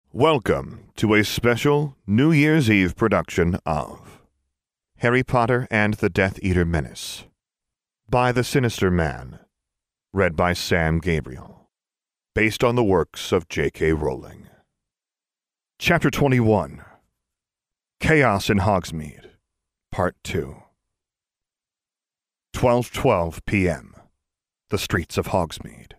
Welcome to a special New Year's Eve production of Harry Potter and the Death Eater Menace by The Sinister Man, read by Sam Gabriel, based on the works of J.K. Rowling. Chapter 21, Chaos in Hogsmeade, Part 2. 12:12 p.m. The streets of Hogsmeade.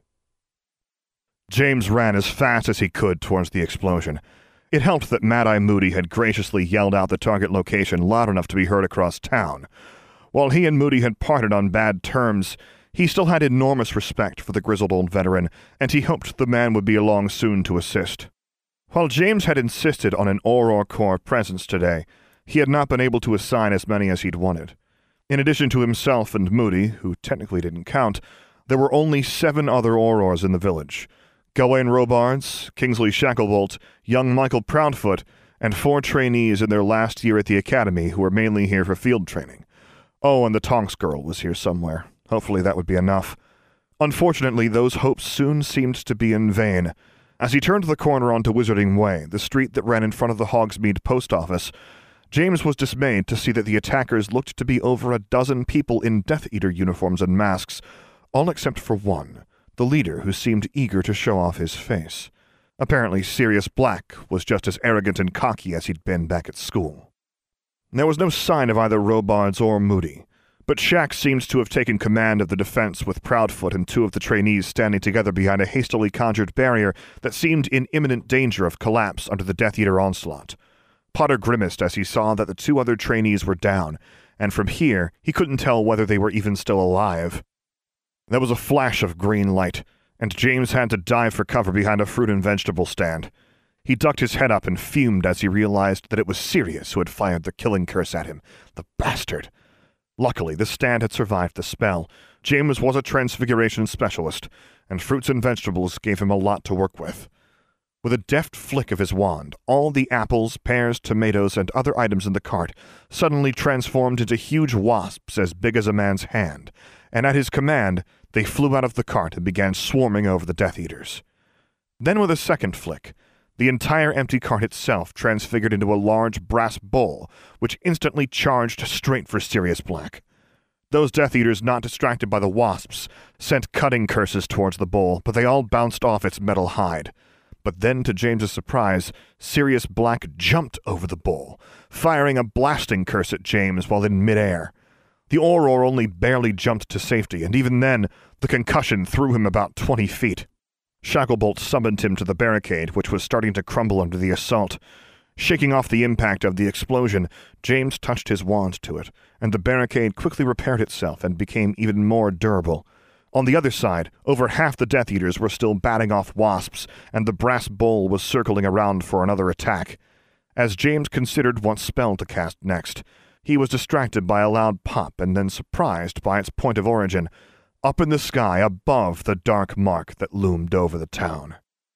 James ran as fast as he could towards the explosion. It helped that Mad-Eye Moody had graciously yelled out the target location loud enough to be heard across town. While he and Moody had parted on bad terms, he still had enormous respect for the grizzled old veteran, and he hoped the man would be along soon to assist. While James had insisted on an Auror Corps presence today, he had not been able to assign as many as he'd wanted. In addition to himself and Moody, who technically didn't count, there were only 7 other Aurors in the village: Gawain Robards, Kingsley Shacklebolt, young Michael Proudfoot, and 4 trainees in their last year at the academy who were mainly here for field training. Oh, and the Tonks girl was here somewhere. Hopefully that would be enough. Unfortunately, those hopes soon seemed to be in vain. As he turned the corner onto Wizarding Way, the street that ran in front of the Hogsmeade post office, James was dismayed to see that the attackers looked to be over a dozen people in Death Eater uniforms and masks, all except for one, the leader, who seemed eager to show off his face. Apparently, Sirius Black was just as arrogant and cocky as he'd been back at school. There was no sign of either Robards or Moody, but Shack seemed to have taken command of the defense with Proudfoot and 2 of the trainees standing together behind a hastily conjured barrier that seemed in imminent danger of collapse under the Death Eater onslaught. Potter grimaced as he saw that the 2 other trainees were down, and from here he couldn't tell whether they were even still alive. There was a flash of green light, and James had to dive for cover behind a fruit and vegetable stand. He ducked his head up and fumed as he realized that it was Sirius who had fired the killing curse at him. The bastard! Luckily, the stand had survived the spell. James was a transfiguration specialist, and fruits and vegetables gave him a lot to work with. With a deft flick of his wand, all the apples, pears, tomatoes, and other items in the cart suddenly transformed into huge wasps as big as a man's hand, and at his command, they flew out of the cart and began swarming over the Death Eaters. Then with a second flick, the entire empty cart itself transfigured into a large brass bowl, which instantly charged straight for Sirius Black. Those Death Eaters, not distracted by the wasps, sent cutting curses towards the bowl, but they all bounced off its metal hide. But then, to James's surprise, Sirius Black jumped over the bowl, firing a blasting curse at James while in midair. The Auror only barely jumped to safety, and even then, the concussion threw him about 20 feet. Shacklebolt summoned him to the barricade, which was starting to crumble under the assault. Shaking off the impact of the explosion, James touched his wand to it, and the barricade quickly repaired itself and became even more durable. On the other side, over half the Death Eaters were still batting off wasps, and the brass bowl was circling around for another attack. As James considered what spell to cast next, he was distracted by a loud pop and then surprised by its point of origin, up in the sky above the dark mark that loomed over the town.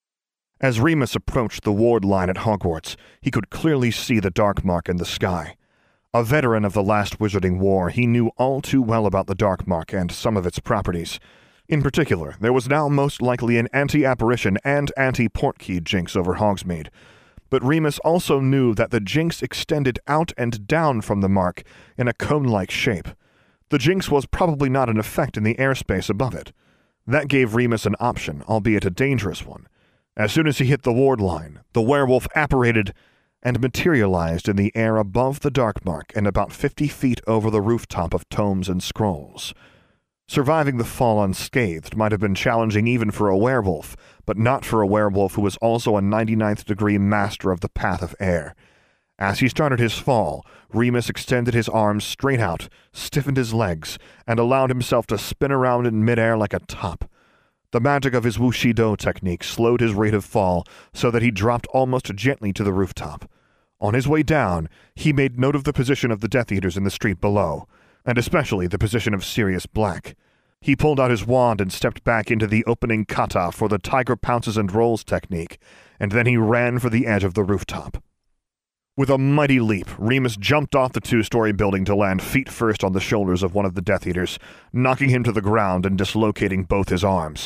As Remus approached the ward line at Hogwarts, he could clearly see the dark mark in the sky. A veteran of the last Wizarding War, he knew all too well about the dark mark and some of its properties. In particular, there was now most likely an anti-apparition and anti-portkey jinx over Hogsmeade. But Remus also knew that the jinx extended out and down from the mark in a cone-like shape. The jinx was probably not in effect in the airspace above it. That gave Remus an option, albeit a dangerous one. As soon as he hit the ward line, the werewolf apparated and materialized in the air above the dark mark and about 50 feet over the rooftop of Tomes and Scrolls. Surviving the fall unscathed might have been challenging even for a werewolf, but not for a werewolf who was also a 99th degree master of the path of air. As he started his fall, Remus extended his arms straight out, stiffened his legs, and allowed himself to spin around in midair like a top. The magic of his Wushido technique slowed his rate of fall so that he dropped almost gently to the rooftop. On his way down, he made note of the position of the Death Eaters in the street below, and especially the position of Sirius Black. He pulled out his wand and stepped back into the opening kata for the Tiger Pounces and Rolls technique, and then he ran for the edge of the rooftop. With a mighty leap, Remus jumped off the 2-story building to land feet first on the shoulders of one of the Death Eaters, knocking him to the ground and dislocating both his arms.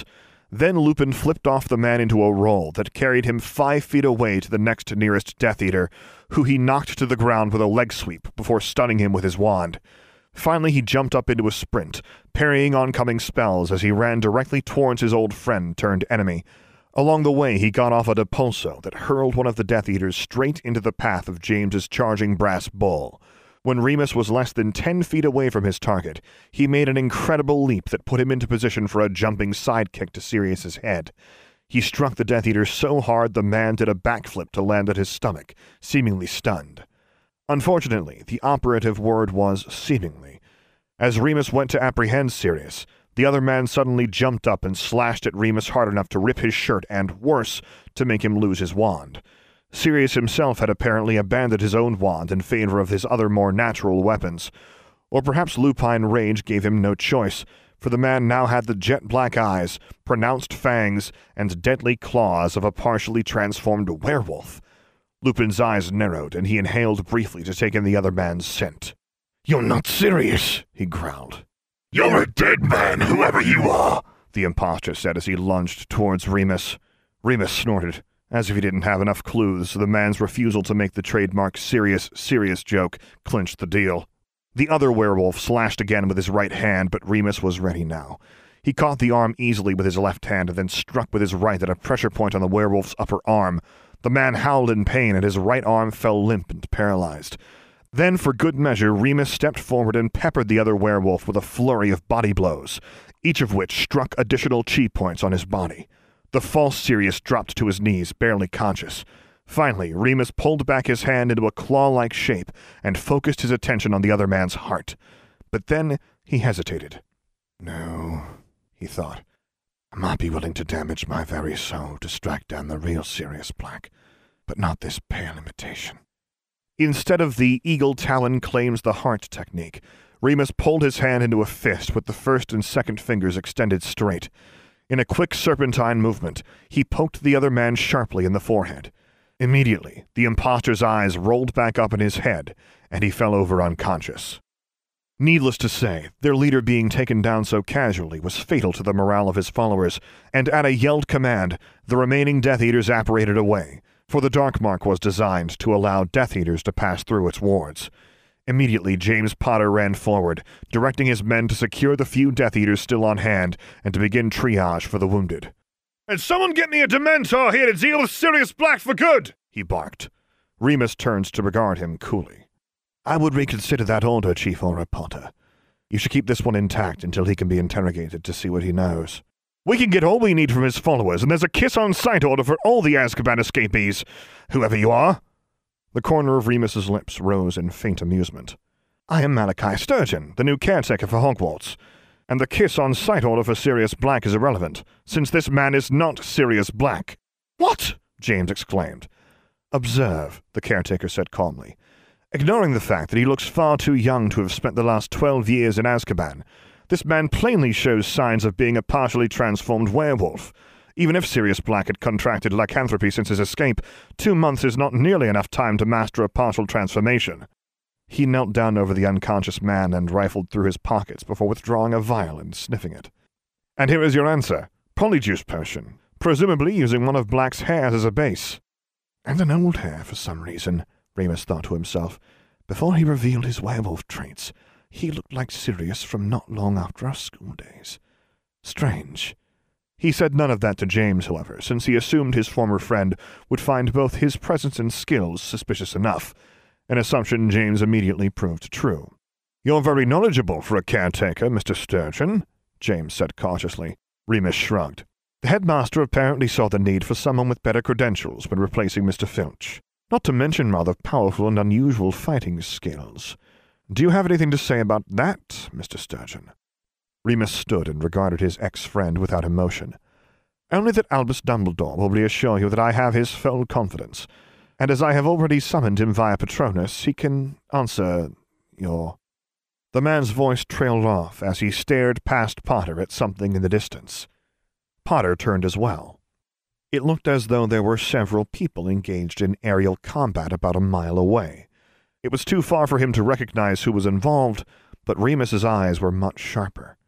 Then Lupin flipped off the man into a roll that carried him 5 feet away to the next nearest Death Eater, who he knocked to the ground with a leg sweep before stunning him with his wand. Finally, he jumped up into a sprint, parrying oncoming spells as he ran directly towards his old friend turned enemy. Along the way, he got off a depulso that hurled one of the Death Eaters straight into the path of James's charging brass bull. When Remus was less than 10 feet away from his target, he made an incredible leap that put him into position for a jumping sidekick to Sirius's head. He struck the Death Eater so hard the man did a backflip to land at his stomach, seemingly stunned. Unfortunately, the operative word was seemingly. As Remus went to apprehend Sirius, the other man suddenly jumped up and slashed at Remus hard enough to rip his shirt and, worse, to make him lose his wand. Sirius himself had apparently abandoned his own wand in favor of his other more natural weapons. Or perhaps lupine rage gave him no choice, for the man now had the jet-black eyes, pronounced fangs, and deadly claws of a partially transformed werewolf. Lupin's eyes narrowed, and he inhaled briefly to take in the other man's scent. "You're not serious," he growled. "You're a dead man, whoever you are," the impostor said as he lunged towards Remus. Remus snorted. As if he didn't have enough clues, the man's refusal to make the trademark serious joke clinched the deal. The other werewolf slashed again with his right hand, but Remus was ready now. He caught the arm easily with his left hand and then struck with his right at a pressure point on the werewolf's upper arm. The man howled in pain and his right arm fell limp and paralyzed. Then, for good measure, Remus stepped forward and peppered the other werewolf with a flurry of body blows, each of which struck additional chi points on his body. The false Sirius dropped to his knees, barely conscious. Finally, Remus pulled back his hand into a claw-like shape and focused his attention on the other man's heart. But then he hesitated. "No," he thought. "I might be willing to damage my very soul to strike down the real Sirius Black, but not this pale imitation." Instead of the eagle talon claims the heart technique, Remus pulled his hand into a fist with the first and second fingers extended straight. In a quick serpentine movement, he poked the other man sharply in the forehead. Immediately, the impostor's eyes rolled back up in his head, and he fell over unconscious. Needless to say, their leader being taken down so casually was fatal to the morale of his followers, and at a yelled command, the remaining Death Eaters apparated away, for the Dark Mark was designed to allow Death Eaters to pass through its wards. Immediately, James Potter ran forward, directing his men to secure the few Death Eaters still on hand and to begin triage for the wounded. "And someone get me a Dementor here to deal with Sirius Black for good!" he barked. Remus turned to regard him coolly. "I would reconsider that order, Chief Aura Potter. You should keep this one intact until he can be interrogated to see what he knows. We can get all we need from his followers, and there's a kiss-on-sight order for all the Azkaban escapees, whoever you are." The corner of Remus's lips rose in faint amusement. "I am Malachi Sturgeon, the new caretaker for Hogwarts, and the kiss-on-sight order for Sirius Black is irrelevant, since this man is not Sirius Black." "What?" James exclaimed. "Observe," the caretaker said calmly. "Ignoring the fact that he looks far too young to have spent the last 12 years in Azkaban, this man plainly shows signs of being a partially transformed werewolf. Even if Sirius Black had contracted lycanthropy since his escape, 2 months is not nearly enough time to master a partial transformation." He knelt down over the unconscious man and rifled through his pockets before withdrawing a vial and sniffing it. "And here is your answer. Polyjuice potion, presumably using one of Black's hairs as a base." "And an old hair, for some reason," Remus thought to himself. "Before he revealed his werewolf traits, he looked like Sirius from not long after our school days. Strange." He said none of that to James, however, since he assumed his former friend would find both his presence and skills suspicious enough, an assumption James immediately proved true. "You're very knowledgeable for a caretaker, Mr. Sturgeon," James said cautiously. Remus shrugged. "The headmaster apparently saw the need for someone with better credentials when replacing Mr. Filch, not to mention rather powerful and unusual fighting skills. Do you have anything to say about that, Mr. Sturgeon?" Remus stood and regarded his ex-friend without emotion. "Only that Albus Dumbledore will reassure you that I have his full confidence, and as I have already summoned him via Patronus, he can answer your—" The man's voice trailed off as he stared past Potter at something in the distance. Potter turned as well. It looked as though there were several people engaged in aerial combat about a mile away. It was too far for him to recognize who was involved, but Remus's eyes were much sharper.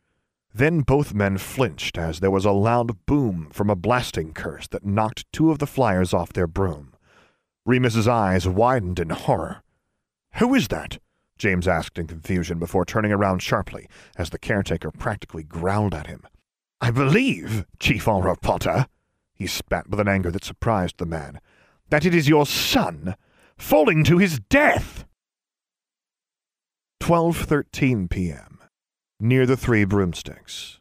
Then both men flinched as there was a loud boom from a blasting curse that knocked two of the flyers off their broom. Remus's eyes widened in horror. "Who is that?" James asked in confusion before turning around sharply as the caretaker practically growled at him. "I believe, Chief Aura Potter," he spat with an anger that surprised the man, "that it is your son, falling to his death." 12:13 p.m. Near the Three Broomsticks.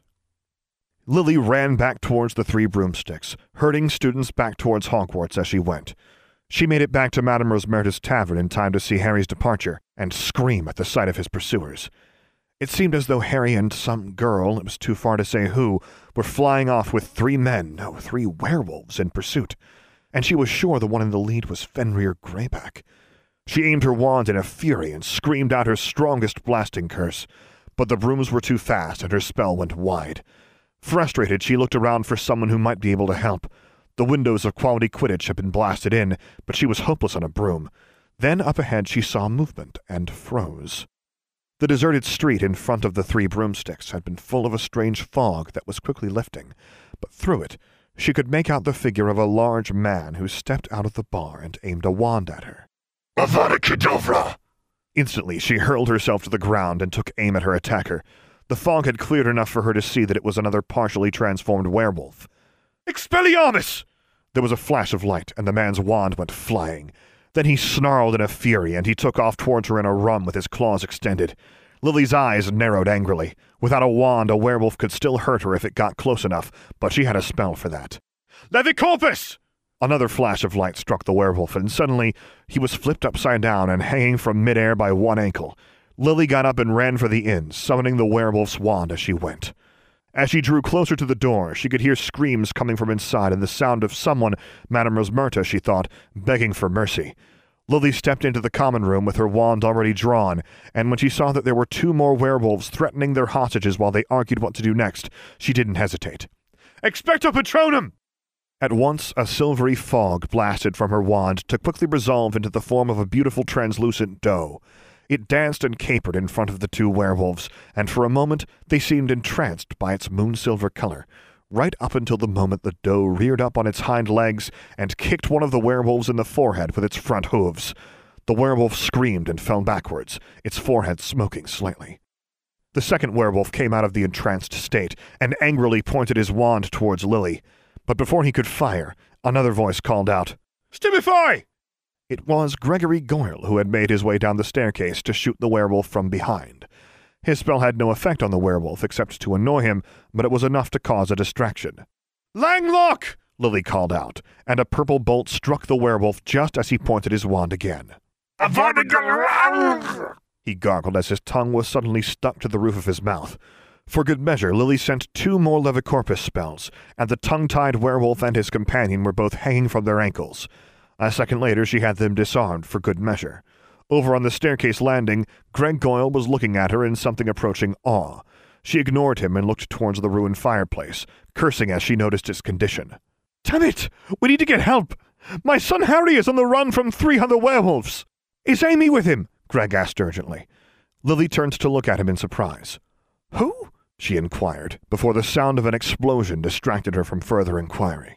Lily ran back towards the Three Broomsticks, herding students back towards Hogwarts as she went. She made it back to Madame Rosmerta's tavern in time to see Harry's departure and scream at the sight of his pursuers. It seemed as though Harry and some girl, it was too far to say who, were flying off with three werewolves in pursuit, and she was sure the one in the lead was Fenrir Greyback. She aimed her wand in a fury and screamed out her strongest blasting curse, but the brooms were too fast and her spell went wide. Frustrated, she looked around for someone who might be able to help. The windows of Quality Quidditch had been blasted in, but she was hopeless on a broom. Then up ahead she saw movement and froze. The deserted street in front of the Three Broomsticks had been full of a strange fog that was quickly lifting, but through it she could make out the figure of a large man who stepped out of the bar and aimed a wand at her. Avada Kedavra! Instantly she hurled herself to the ground and took aim at her attacker. The fog had cleared enough for her to see that it was another partially transformed werewolf. "Expelliarmus!" There was a flash of light, and the man's wand went flying. Then he snarled in a fury, and he took off towards her in a run with his claws extended. Lily's eyes narrowed angrily. Without a wand, a werewolf could still hurt her if it got close enough, but she had a spell for that. "Levicorpus!" Another flash of light struck the werewolf, and suddenly he was flipped upside down and hanging from midair by one ankle. Lily got up and ran for the inn, summoning the werewolf's wand as she went. As she drew closer to the door, she could hear screams coming from inside and the sound of someone, Madame Rosmerta, she thought, begging for mercy. Lily stepped into the common room with her wand already drawn, and when she saw that there were two more werewolves threatening their hostages while they argued what to do next, she didn't hesitate. "Expecto Patronum!" At once, a silvery fog blasted from her wand to quickly resolve into the form of a beautiful translucent doe. It danced and capered in front of the two werewolves, and for a moment they seemed entranced by its moon-silver color, right up until the moment the doe reared up on its hind legs and kicked one of the werewolves in the forehead with its front hooves. The werewolf screamed and fell backwards, its forehead smoking slightly. The second werewolf came out of the entranced state and angrily pointed his wand towards Lily. But before he could fire, another voice called out, "Stupefy!" It was Gregory Goyle who had made his way down the staircase to shoot the werewolf from behind. His spell had no effect on the werewolf except to annoy him, but it was enough to cause a distraction. "Langlock!" Lily called out, and a purple bolt struck the werewolf just as he pointed his wand again. Avada Kedavra! He gargled as his tongue was suddenly stuck to the roof of his mouth. For good measure, Lily sent two more Levicorpus spells, and the tongue-tied werewolf and his companion were both hanging from their ankles. A second later, she had them disarmed for good measure. Over on the staircase landing, Greg Goyle was looking at her in something approaching awe. She ignored him and looked towards the ruined fireplace, cursing as she noticed its condition. "Damn it! We need to get help! My son Harry is on the run from 300 werewolves!" "Is Amy with him?" Greg asked urgently. Lily turned to look at him in surprise. "Who?" she inquired, before the sound of an explosion distracted her from further inquiry.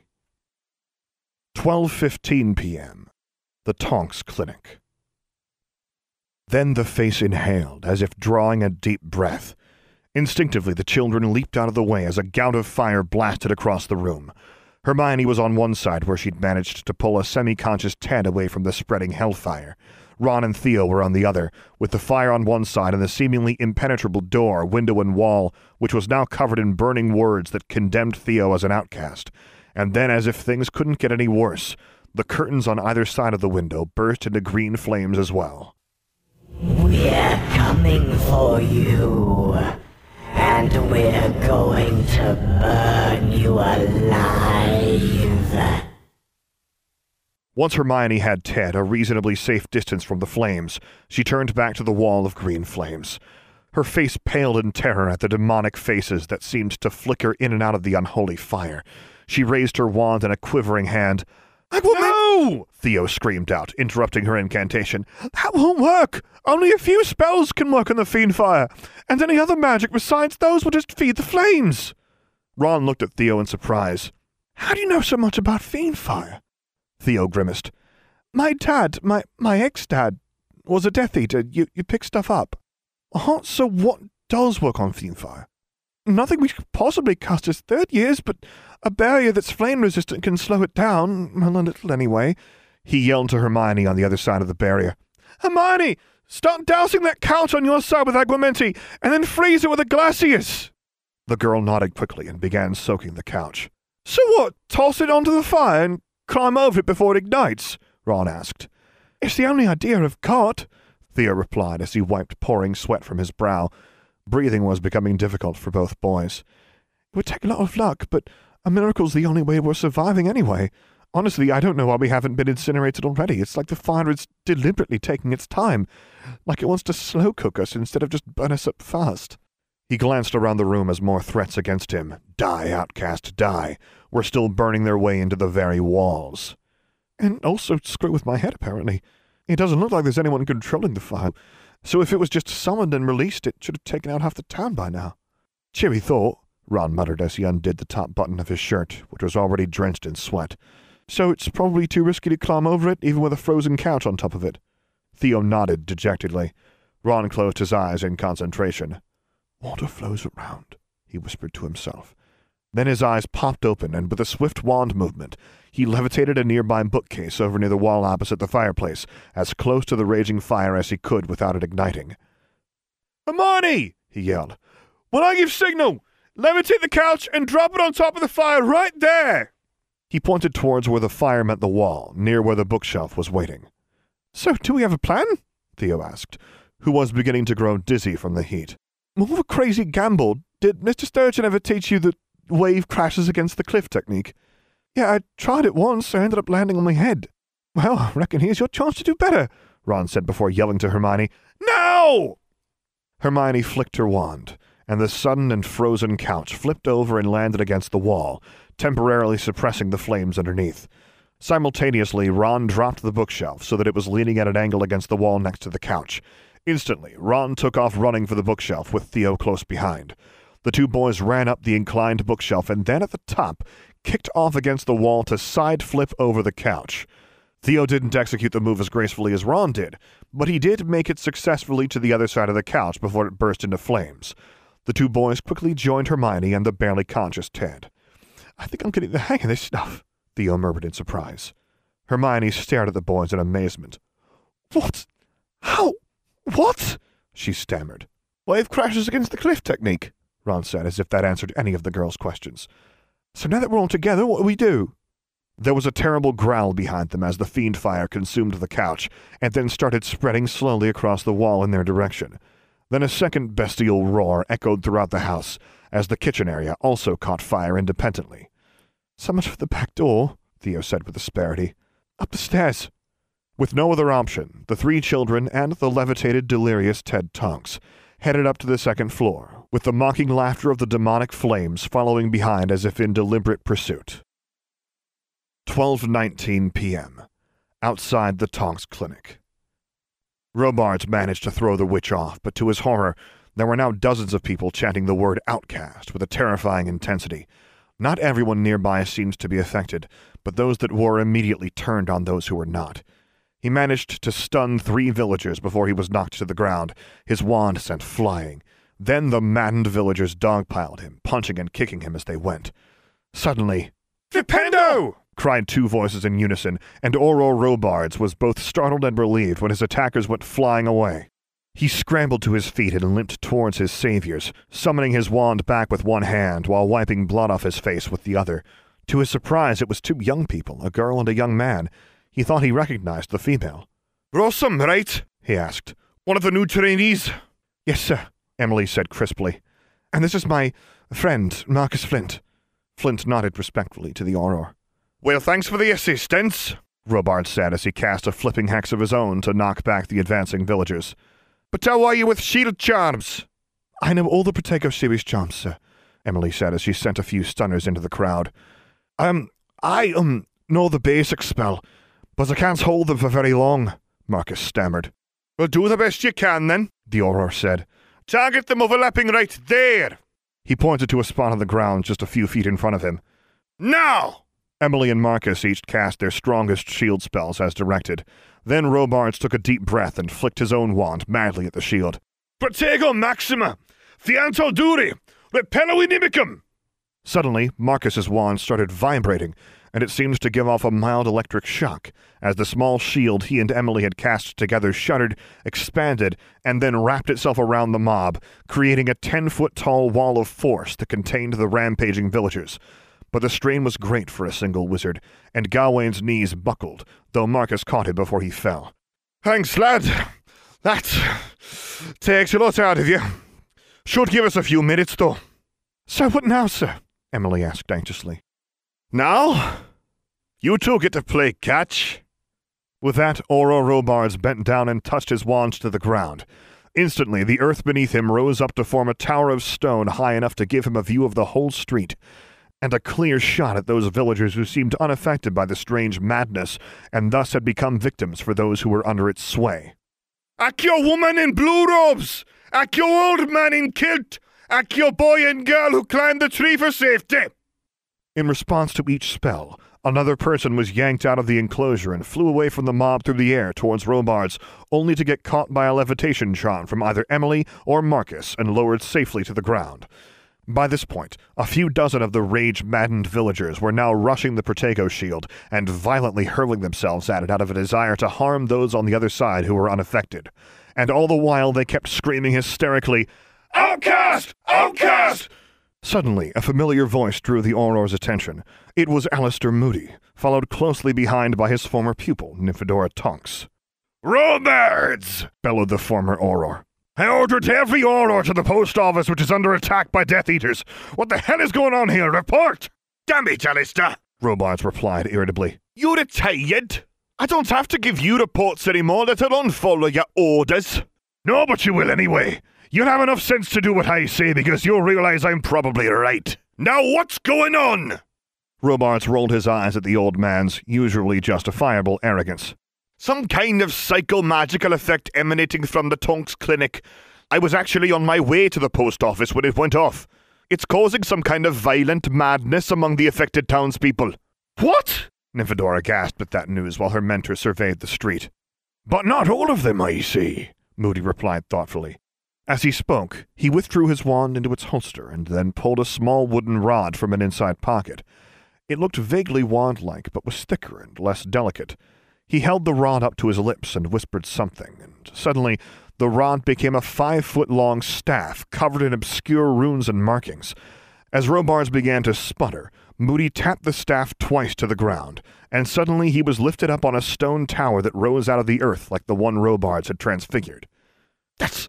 12:15 p.m. The Tonks Clinic. Then the face inhaled, as if drawing a deep breath. Instinctively, the children leaped out of the way as a gout of fire blasted across the room. Hermione was on one side, where she'd managed to pull a semi-conscious Ted away from the spreading hellfire. Ron and Theo were on the other, with the fire on one side and the seemingly impenetrable door, window, and wall, which was now covered in burning words that condemned Theo as an outcast. And then, as if things couldn't get any worse, the curtains on either side of the window burst into green flames as well. "We're coming for you, and we're going to burn you alive." Once Hermione had Ted a reasonably safe distance from the flames, she turned back to the wall of green flames. Her face paled in terror at the demonic faces that seemed to flicker in and out of the unholy fire. She raised her wand in a quivering hand. No! Theo screamed out, interrupting her incantation. That won't work! Only a few spells can work on the fiend fire, and any other magic besides those will just feed the flames. Ron looked at Theo in surprise. How do you know so much about fiend fire? Theo grimaced. My dad, my ex-dad, was a Death Eater. You pick stuff up. So what does work on fiend fire? Nothing we could possibly cast is 3rd years, but a barrier that's flame-resistant can slow it down, well, a little anyway. He yelled to Hermione on the other side of the barrier. Hermione, start dousing that couch on your side with Aguamenti, and then freeze it with a Glacius! The girl nodded quickly and began soaking the couch. So what, toss it onto the fire and climb over it before it ignites? Ron asked. It's the only idea I've got, Theo replied as he wiped pouring sweat from his brow. Breathing was becoming difficult for both boys. It would take a lot of luck, but a miracle's the only way we're surviving anyway. Honestly, I don't know why we haven't been incinerated already. It's like the fire is deliberately taking its time, like it wants to slow cook us instead of just burn us up fast. He glanced around the room as more threats against him, die, outcast, die, were still burning their way into the very walls. And also screw with my head, apparently. It doesn't look like there's anyone controlling the fire, so if it was just summoned and released, it should have taken out half the town by now. Cheery thought, Ron muttered as he undid the top button of his shirt, which was already drenched in sweat. So it's probably too risky to climb over it, even with a frozen couch on top of it. Theo nodded dejectedly. Ron closed his eyes in concentration. Water flows around, he whispered to himself. Then his eyes popped open, and with a swift wand movement, he levitated a nearby bookcase over near the wall opposite the fireplace, as close to the raging fire as he could without it igniting. Hermione! He yelled. When I give signal, levitate the couch and drop it on top of the fire right there! He pointed towards where the fire met the wall, near where the bookshelf was waiting. So, do we have a plan? Theo asked, who was beginning to grow dizzy from the heat. More of a crazy gamble. Did Mr. Sturgeon ever teach you the wave crashes against the cliff technique? Yeah, I tried it once. I ended up landing on my head. Well, I reckon here's your chance to do better, Ron said before yelling to Hermione. No! Hermione flicked her wand, and the sudden and frozen couch flipped over and landed against the wall, temporarily suppressing the flames underneath. Simultaneously, Ron dropped the bookshelf so that it was leaning at an angle against the wall next to the couch. Instantly, Ron took off running for the bookshelf with Theo close behind. The two boys ran up the inclined bookshelf and then at the top, kicked off against the wall to side flip over the couch. Theo didn't execute the move as gracefully as Ron did, but he did make it successfully to the other side of the couch before it burst into flames. The two boys quickly joined Hermione and the barely conscious Ted. I think I'm getting the hang of this stuff, Theo murmured in surprise. Hermione stared at the boys in amazement. What? How? What? She stammered. Wave crashes against the cliff technique, Ron said, as if that answered any of the girls' questions. So now that we're all together, what do we do? There was a terrible growl behind them as the fiend fire consumed the couch, and then started spreading slowly across the wall in their direction. Then a second bestial roar echoed throughout the house, as the kitchen area also caught fire independently. So much for the back door, Theo said with asperity. Up the stairs. With no other option, the three children and the levitated, delirious Ted Tonks headed up to the second floor, with the mocking laughter of the demonic flames following behind as if in deliberate pursuit. 12:19 p.m. Outside the Tonks clinic. Robards managed to throw the witch off, but to his horror, there were now dozens of people chanting the word outcast with a terrifying intensity. Not everyone nearby seemed to be affected, but those that were immediately turned on those who were not. He managed to stun 3 villagers before he was knocked to the ground, his wand sent flying. Then the maddened villagers dogpiled him, punching and kicking him as they went. Suddenly, Flipendo! Cried 2 voices in unison, and Auror Robards was both startled and relieved when his attackers went flying away. He scrambled to his feet and limped towards his saviors, summoning his wand back with one hand while wiping blood off his face with the other. To his surprise, it was 2 young people, a girl and a young man. He thought he recognized the female. Rossum, right? He asked. One of the new trainees? Yes, sir, Emily said crisply. And this is my friend, Marcus Flint. Flint nodded respectfully to the Auror. Well, thanks for the assistance, Robards said as he cast a flipping hex of his own to knock back the advancing villagers. But how are you with shield charms? I know all the Protego series charms, sir, Emily said as she sent a few stunners into the crowd. know the basic spell, but I can't hold them for very long, Marcus stammered. Well, do the best you can, then, the Auror said. Target them overlapping right there. He pointed to a spot on the ground just a few feet in front of him. Now! Emily and Marcus each cast their strongest shield spells as directed. Then Robards took a deep breath and flicked his own wand madly at the shield. Protego Maxima! Fianto Duri! Repello Inimicum! Suddenly, Marcus's wand started vibrating, and it seemed to give off a mild electric shock, as the small shield he and Emily had cast together shuddered, expanded, and then wrapped itself around the mob, creating a 10-foot-tall wall of force that contained the rampaging villagers. But the strain was great for a single wizard, and Gawain's knees buckled, though Marcus caught him before he fell. Thanks, lad. That takes a lot out of you. Should give us a few minutes, though. So what now, sir? Emily asked anxiously. Now? You two get to play catch. With that, Auror Robards bent down and touched his wand to the ground. Instantly, the earth beneath him rose up to form a tower of stone high enough to give him a view of the whole street, and a clear shot at those villagers who seemed unaffected by the strange madness, and thus had become victims for those who were under its sway. Accio woman in blue robes! Accio old man in kilt! Accio boy and girl who climbed the tree for safety! In response to each spell, another person was yanked out of the enclosure and flew away from the mob through the air towards Robards, only to get caught by a levitation charm from either Emily or Marcus and lowered safely to the ground. By this point, a few dozen of the rage-maddened villagers were now rushing the Protego shield and violently hurling themselves at it out of a desire to harm those on the other side who were unaffected. And all the while they kept screaming hysterically, Outcast! Outcast! Suddenly, a familiar voice drew the Auror's attention. It was Alistair Moody, followed closely behind by his former pupil, Nymphadora Tonks. Robards! Bellowed the former Auror. I ordered every Auror to the post office which is under attack by Death Eaters. What the hell is going on here? Report! Damn it, Alistair! Robards replied irritably. You retired? I don't have to give you reports anymore, let alone follow your orders. No, but you will anyway. You'll have enough sense to do what I say because you'll realize I'm probably right. Now what's going on? Robards rolled his eyes at the old man's usually justifiable arrogance. Some kind of psycho-magical effect emanating from the Tonks Clinic. I was actually on my way to the post office when it went off. It's causing some kind of violent madness among the affected townspeople. What? Nymphadora gasped at that news while her mentor surveyed the street. But not all of them, I see, Moody replied thoughtfully. As he spoke, he withdrew his wand into its holster and then pulled a small wooden rod from an inside pocket. It looked vaguely wand-like, but was thicker and less delicate. He held the rod up to his lips and whispered something, and suddenly the rod became a 5-foot-long staff covered in obscure runes and markings. As Robards began to sputter, Moody tapped the staff twice to the ground, and suddenly he was lifted up on a stone tower that rose out of the earth like the one Robards had transfigured. That's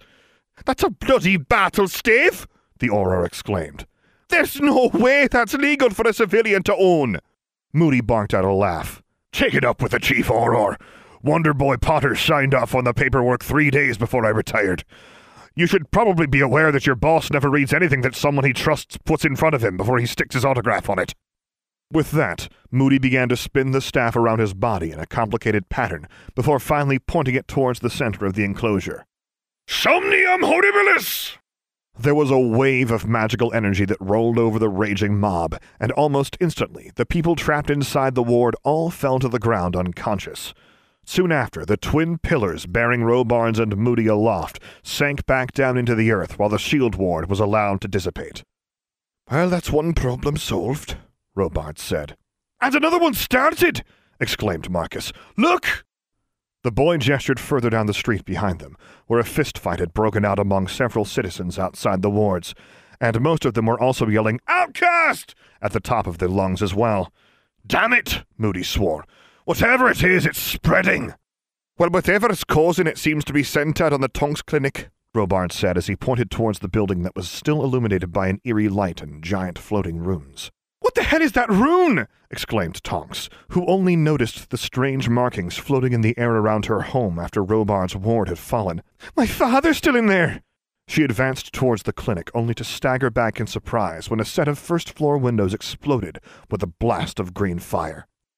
a bloody battle stave! The Auror exclaimed. There's no way that's legal for a civilian to own! Moody barked out a laugh. Take it up with the Chief Auror. Wonder Boy Potter signed off on the paperwork 3 days before I retired. You should probably be aware that your boss never reads anything that someone he trusts puts in front of him before he sticks his autograph on it. With that, Moody began to spin the staff around his body in a complicated pattern before finally pointing it towards the center of the enclosure. Somnium Horribilis! There was a wave of magical energy that rolled over the raging mob, and almost instantly the people trapped inside the ward all fell to the ground unconscious. Soon after, the twin pillars bearing Robards and Moody aloft sank back down into the earth while the shield ward was allowed to dissipate. Well, that's one problem solved, Robards said. And another one started! Exclaimed Marcus. Look! The boy gestured further down the street behind them, where a fistfight had broken out among several citizens outside the wards, and most of them were also yelling, Outcast! At the top of their lungs as well. Damn it! Moody swore. Whatever it is, it's spreading. Well, whatever is causing it seems to be centered on the Tonks Clinic, Robards said as he pointed towards the building that was still illuminated by an eerie light and giant floating runes. What the hell is that rune? Exclaimed Tonks, who only noticed the strange markings floating in the air around her home after Robards' ward had fallen. My father's still in there! She advanced towards the clinic, only to stagger back in surprise when a set of first-floor windows exploded with a blast of green fire.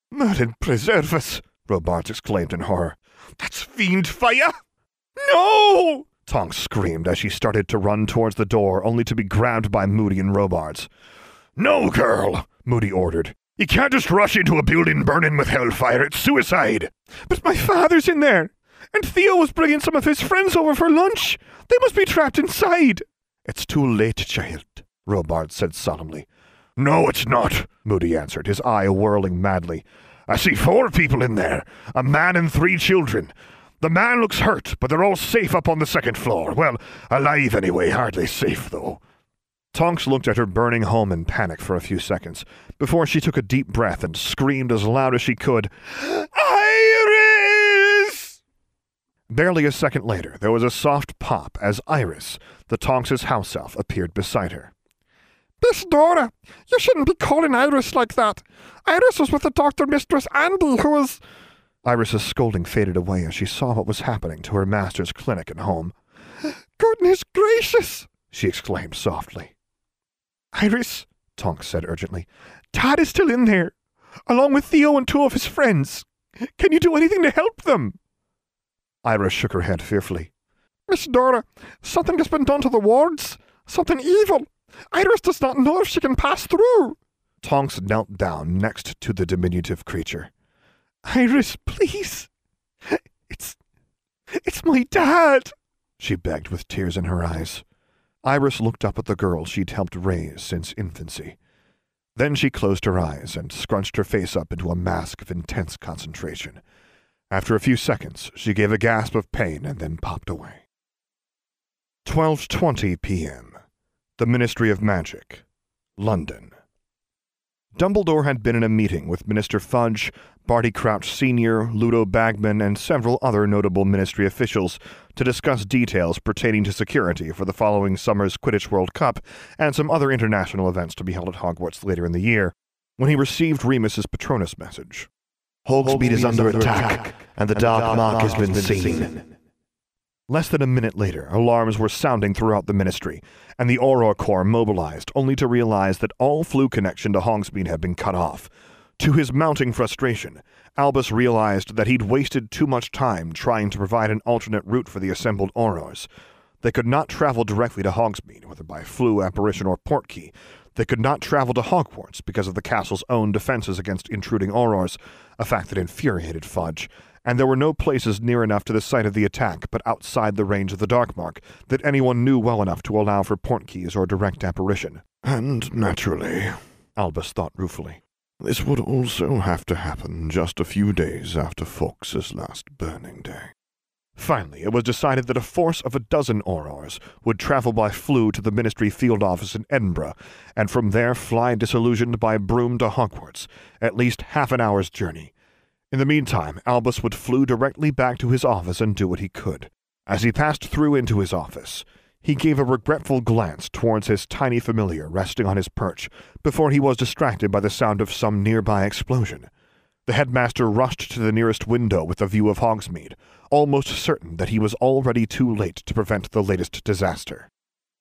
Merlin preserve us, Robards exclaimed in horror. That's fiend fire! No! Tonks screamed as she started to run towards the door, only to be grabbed by Moody and Robards. No, girl, Moody ordered. You can't just rush into a building burning with hellfire. It's suicide. But my father's in there, and Theo was bringing some of his friends over for lunch. They must be trapped inside. It's too late, child, Robards said solemnly. No, it's not, Moody answered, his eye whirling madly. I see 4 people in there, a man and 3 children. The man looks hurt, but they're all safe up on the 2nd floor. Well, alive anyway, hardly safe, though. Tonks looked at her burning home in panic for a few seconds, before she took a deep breath and screamed as loud as she could, Iris! Barely a second later, there was a soft pop as Iris, the Tonks' house elf, appeared beside her. Miss Dora, you shouldn't be calling Iris like that. Iris was with the doctor, Mistress Andy, who was... Iris's scolding faded away as she saw what was happening to her master's clinic and home. Goodness gracious, she exclaimed softly. Iris, Tonks said urgently, Dad is still in there, along with Theo and 2 of his friends. Can you do anything to help them? Iris shook her head fearfully. Miss Dora, something has been done to the wards. Something evil. Iris does not know if she can pass through. Tonks knelt down next to the diminutive creature. Iris, please. It's my dad, she begged with tears in her eyes. Iris looked up at the girl she'd helped raise since infancy. Then she closed her eyes and scrunched her face up into a mask of intense concentration. After a few seconds, she gave a gasp of pain and then popped away. 12:20 p.m. The Ministry of Magic, London. Dumbledore had been in a meeting with Minister Fudge, Barty Crouch Sr., Ludo Bagman, and several other notable Ministry officials to discuss details pertaining to security for the following summer's Quidditch World Cup and some other international events to be held at Hogwarts later in the year, when he received Remus's Patronus message. Hogsmeade is under attack, and the Dark Mark has been seen. Less than a minute later, alarms were sounding throughout the Ministry, and the Auror Corps mobilized, only to realize that all Floo connection to Hogsmeade had been cut off. To his mounting frustration, Albus realized that he'd wasted too much time trying to provide an alternate route for the assembled Aurors. They could not travel directly to Hogsmeade, whether by Floo, apparition, or portkey. They could not travel to Hogwarts because of the castle's own defenses against intruding Aurors, a fact that infuriated Fudge, and there were no places near enough to the site of the attack but outside the range of the Darkmark that anyone knew well enough to allow for portkeys or direct apparition. And naturally, Albus thought ruefully, this would also have to happen just a few days after Fawkes's last burning day. Finally, it was decided that a force of 12 Aurors would travel by Floo to the Ministry field office in Edinburgh, and from there fly disillusioned by Broom to Hogwarts, at least half an hour's journey. In the meantime, Albus would flew directly back to his office and do what he could. As he passed through into his office, he gave a regretful glance towards his tiny familiar resting on his perch before he was distracted by the sound of some nearby explosion. The headmaster rushed to the nearest window with a view of Hogsmeade, almost certain that he was already too late to prevent the latest disaster.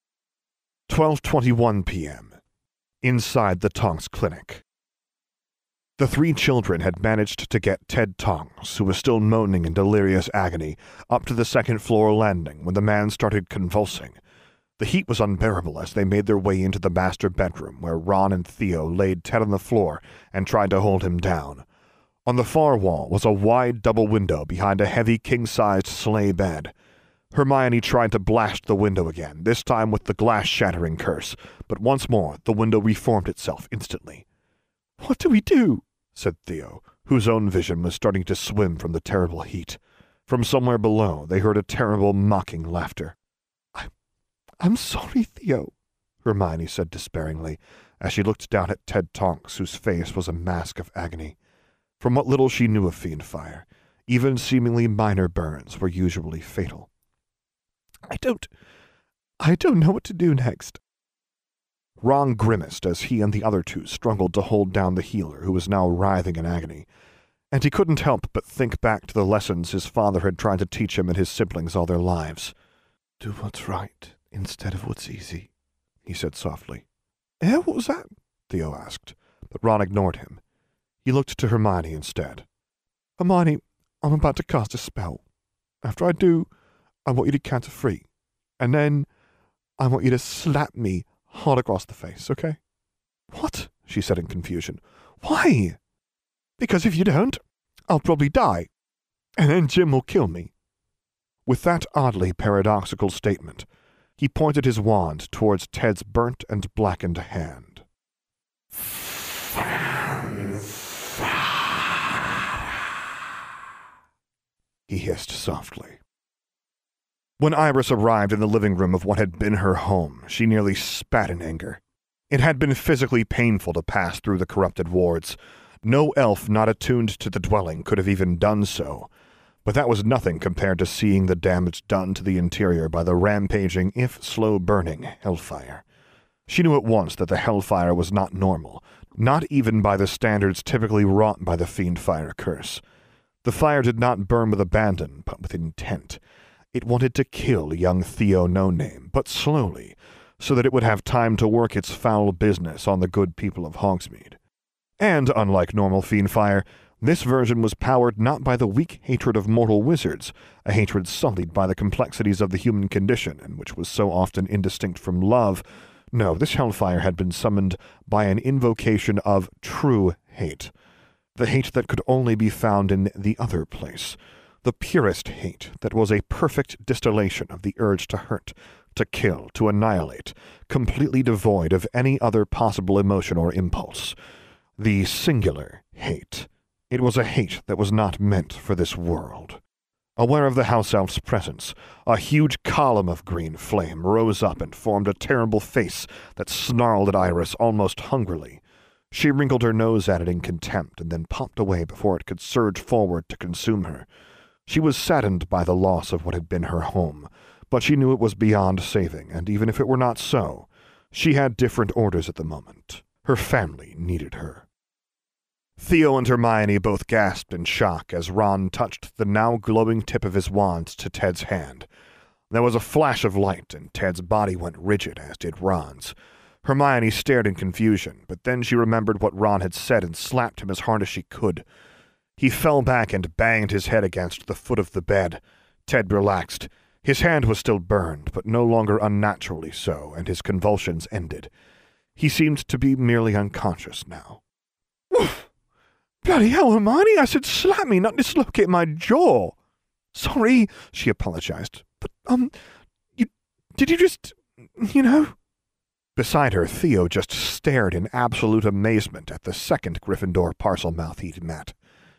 12:21 p.m. Inside the Tonks clinic. The 3 children had managed to get Ted Tonks, who was still moaning in delirious agony, up to the 2nd floor landing when the man started convulsing. The heat was unbearable as they made their way into the master bedroom, where Ron and Theo laid Ted on the floor and tried to hold him down. On the far wall was a wide double window behind a heavy king-sized sleigh bed. Hermione tried to blast the window again, this time with the glass-shattering curse, but once more the window reformed itself instantly. "What do we do?" said Theo, whose own vision was starting to swim from the terrible heat. From somewhere below they heard a terrible mocking laughter. I'm sorry, Theo, Hermione said despairingly, as she looked down at Ted Tonks, whose face was a mask of agony. From what little she knew of fiendfire, even seemingly minor burns were usually fatal. I don't know what to do next. Ron grimaced as he and the other 2 struggled to hold down the healer, who was now writhing in agony, and he couldn't help but think back to the lessons his father had tried to teach him and his siblings all their lives. Do what's right instead of what's easy, he said softly. What was that? Theo asked, but Ron ignored him. He looked to Hermione instead. Hermione, I'm about to cast a spell. After I do, I want you to count to 3. And then I want you to slap me hard across the face, okay? What? She said in confusion. Why? Because if you don't, I'll probably die. And then Jim will kill me. With that oddly paradoxical statement, he pointed his wand towards Ted's burnt and blackened hand. He hissed softly. When Iris arrived in the living room of what had been her home, she nearly spat in anger. It had been physically painful to pass through the corrupted wards. No elf not attuned to the dwelling could have even done so, but that was nothing compared to seeing the damage done to the interior by the rampaging, if slow-burning, hellfire. She knew at once that the hellfire was not normal, not even by the standards typically wrought by the Fiendfire curse. The fire did not burn with abandon, but with intent. It wanted to kill young Theo No-Name, but slowly, so that it would have time to work its foul business on the good people of Hogsmeade. And, unlike normal Fiendfire, this version was powered not by the weak hatred of mortal wizards, a hatred sullied by the complexities of the human condition, and which was so often indistinct from love. No, this hellfire had been summoned by an invocation of true hate. The hate that could only be found in the other place. The purest hate that was a perfect distillation of the urge to hurt, to kill, to annihilate, completely devoid of any other possible emotion or impulse. The singular hate. It was a hate that was not meant for this world. Aware of the house elf's presence, a huge column of green flame rose up and formed a terrible face that snarled at Iris almost hungrily. She wrinkled her nose at it in contempt and then popped away before it could surge forward to consume her. She was saddened by the loss of what had been her home, but she knew it was beyond saving, and even if it were not so, she had different orders at the moment. Her family needed her. Theo and Hermione both gasped in shock as Ron touched the now glowing tip of his wand to Ted's hand. There was a flash of light, and Ted's body went rigid, as did Ron's. Hermione stared in confusion, but then she remembered what Ron had said and slapped him as hard as she could. He fell back and banged his head against the foot of the bed. Ted relaxed. His hand was still burned, but no longer unnaturally so, and his convulsions ended. He seemed to be merely unconscious now. Woof! Bloody hell, Hermione, I said slap me, not dislocate my jaw. Sorry, she apologized. But, did you just, Beside her, Theo just stared in absolute amazement at the second Gryffindor Parselmouth he'd met.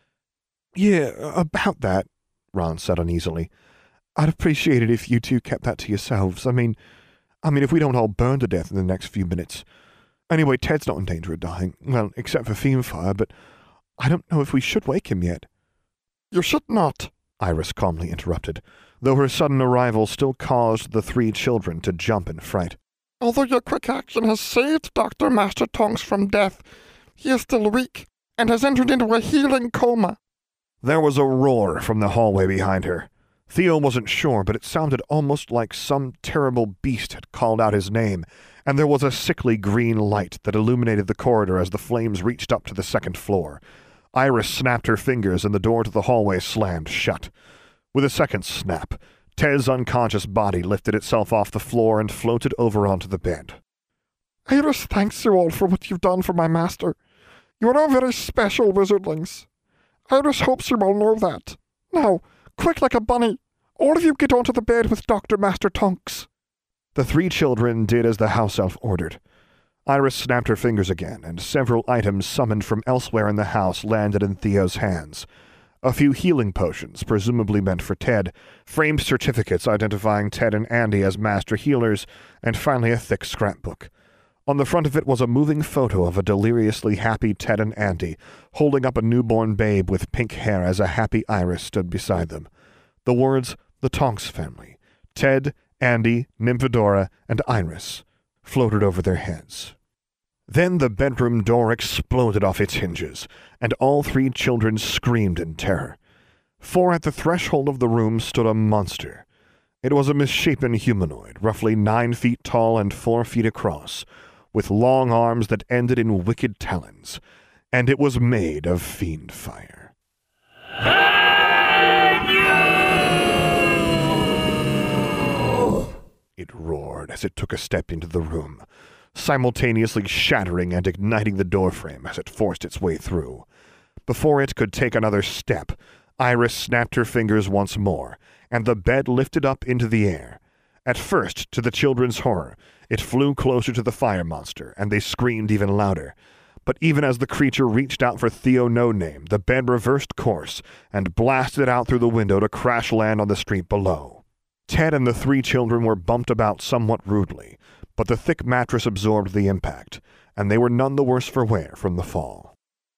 Yeah, about that, Ron said uneasily. I'd appreciate it if you two kept that to yourselves. I mean, if we don't all burn to death in the next few minutes. Anyway, Ted's not in danger of dying. Well, except for Fiendfire, but I don't know if we should wake him yet. You should not, Iris calmly interrupted, though her sudden arrival still caused the 3 children to jump in fright. Although your quick action has saved Dr. Master Tonks from death, he is still weak and has entered into a healing coma. There was a roar from the hallway behind her. Theo wasn't sure, but it sounded almost like some terrible beast had called out his name, and there was a sickly green light that illuminated the corridor as the flames reached up to the 2nd floor. Iris snapped her fingers and the door to the hallway slammed shut. With a second snap, Ted's unconscious body lifted itself off the floor and floated over onto the bed. Iris thanks you all for what you've done for my master. You are all very special wizardlings. Iris hopes you all know that. Now, quick like a bunny, all of you get onto the bed with Dr. Master Tonks. The 3 children did as the house elf ordered. Iris snapped her fingers again, and several items summoned from elsewhere in the house landed in Theo's hands. A few healing potions, presumably meant for Ted, framed certificates identifying Ted and Andy as master healers, and finally a thick scrapbook. On the front of it was a moving photo of a deliriously happy Ted and Andy, holding up a newborn babe with pink hair as a happy Iris stood beside them. The words, "The Tonks family," Ted, Andy, Nymphadora, and Iris, floated over their heads. Then the bedroom door exploded off its hinges, and all 3 children screamed in terror. For at the threshold of the room stood a monster. It was a misshapen humanoid, roughly 9 feet tall and 4 feet across, with long arms that ended in wicked talons. and it was made of fiend fire. It roared as it took a step into the room, simultaneously shattering and igniting the doorframe as it forced its way through. Before it could take another step, Iris snapped her fingers once more, and the bed lifted up into the air. At first, to the children's horror, it flew closer to the fire monster, and they screamed even louder. But even as the creature reached out for Theo No-Name, the bed reversed course and blasted out through the window to crash land on the street below. Ted and the 3 children were bumped about somewhat rudely, but the thick mattress absorbed the impact, and they were none the worse for wear from the fall.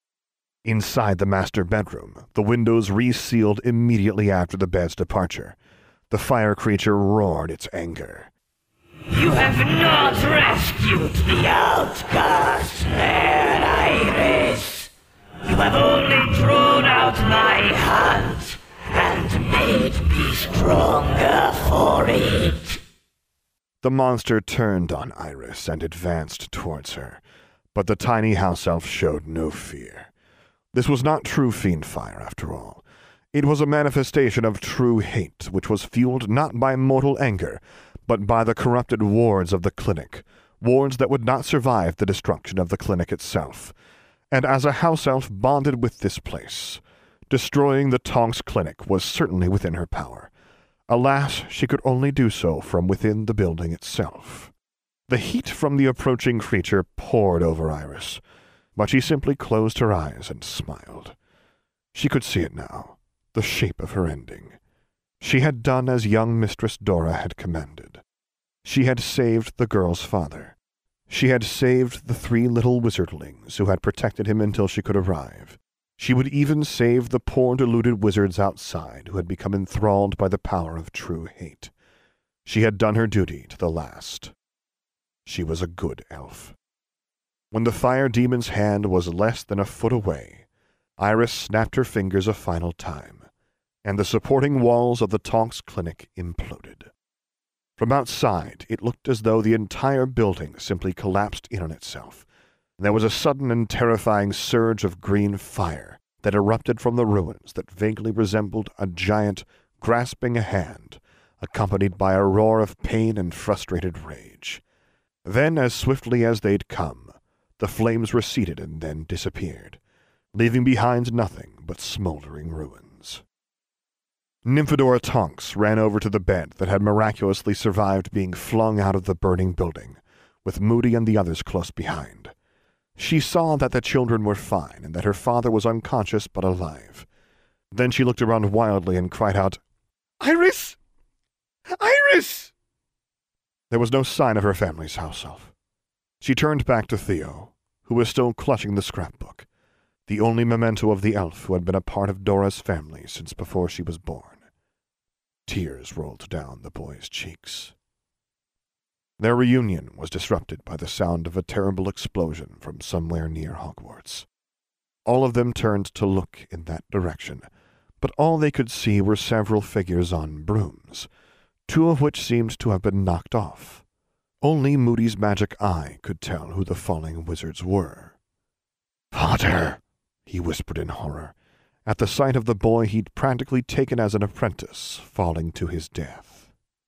Inside the master bedroom, the windows resealed immediately after the bed's departure. The fire creature roared its anger. You have not rescued the outcast, Fair Iris. You have only drawn out my hunt and made me stronger for it. The monster turned on Iris and advanced towards her, but the tiny house elf showed no fear. This was not true fiend fire, after all. It was a manifestation of true hate, which was fueled not by mortal anger, but by the corrupted wards of the clinic, wards that would not survive the destruction of the clinic itself. And as a house elf bonded with this place, destroying the Tonks Clinic was certainly within her power. Alas, she could only do so from within the building itself. The heat from the approaching creature poured over Iris, but she simply closed her eyes and smiled. She could see it now, the shape of her ending. She had done as young Mistress Dora had commanded. She had saved the girl's father. She had saved the 3 little wizardlings who had protected him until she could arrive. She would even save the poor deluded wizards outside who had become enthralled by the power of true hate. She had done her duty to the last. She was a good elf. When the fire demon's hand was less than a foot away, Iris snapped her fingers a final time, and the supporting walls of the Tonks Clinic imploded. From outside, it looked as though the entire building simply collapsed in on itself. There was a sudden and terrifying surge of green fire that erupted from the ruins that vaguely resembled a giant grasping a hand, accompanied by a roar of pain and frustrated rage. Then, as swiftly as they'd come, the flames receded and then disappeared, leaving behind nothing but smoldering ruins. Nymphadora Tonks ran over to the bed that had miraculously survived being flung out of the burning building, with Moody and the others close behind. She saw that the children were fine and that her father was unconscious but alive. Then she looked around wildly and cried out, "Iris! Iris!" There was no sign of her family's house elf. She turned back to Theo, who was still clutching the scrapbook, the only memento of the elf who had been a part of Dora's family since before she was born. Tears rolled down the boy's cheeks. Their reunion was disrupted by the sound of a terrible explosion from somewhere near Hogwarts. All of them turned to look in that direction, but all they could see were several figures on brooms, 2 of which seemed to have been knocked off. Only Moody's magic eye could tell who the falling wizards were. "Father!" he whispered in horror, at the sight of the boy he'd practically taken as an apprentice falling to his death.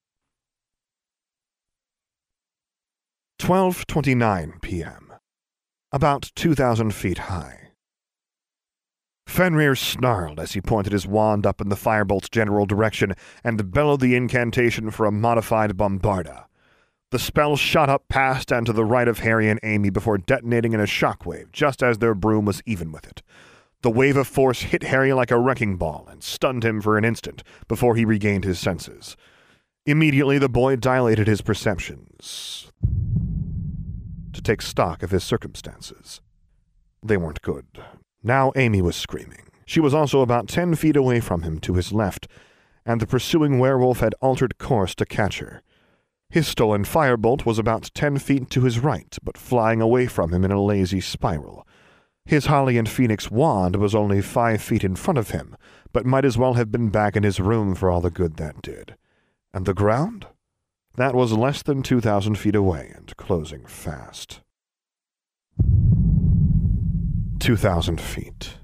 12:29 p.m. About 2,000 feet high. Fenrir snarled as he pointed his wand up in the firebolt's general direction and bellowed the incantation for a modified bombarda. The spell shot up past and to the right of Harry and Amy before detonating in a shockwave just as their broom was even with it. The wave of force hit Harry like a wrecking ball and stunned him for an instant before he regained his senses. Immediately the boy dilated his perceptions to take stock of his circumstances. They weren't good. Now Amy was screaming. She was also about 10 feet away from him to his left, and the pursuing werewolf had altered course to catch her. His stolen firebolt was about 10 feet to his right, but flying away from him in a lazy spiral. His Holly and Phoenix wand was only 5 feet in front of him, but might as well have been back in his room for all the good that did. And the ground? That was less than 2,000 feet away and closing fast. 2,000 feet.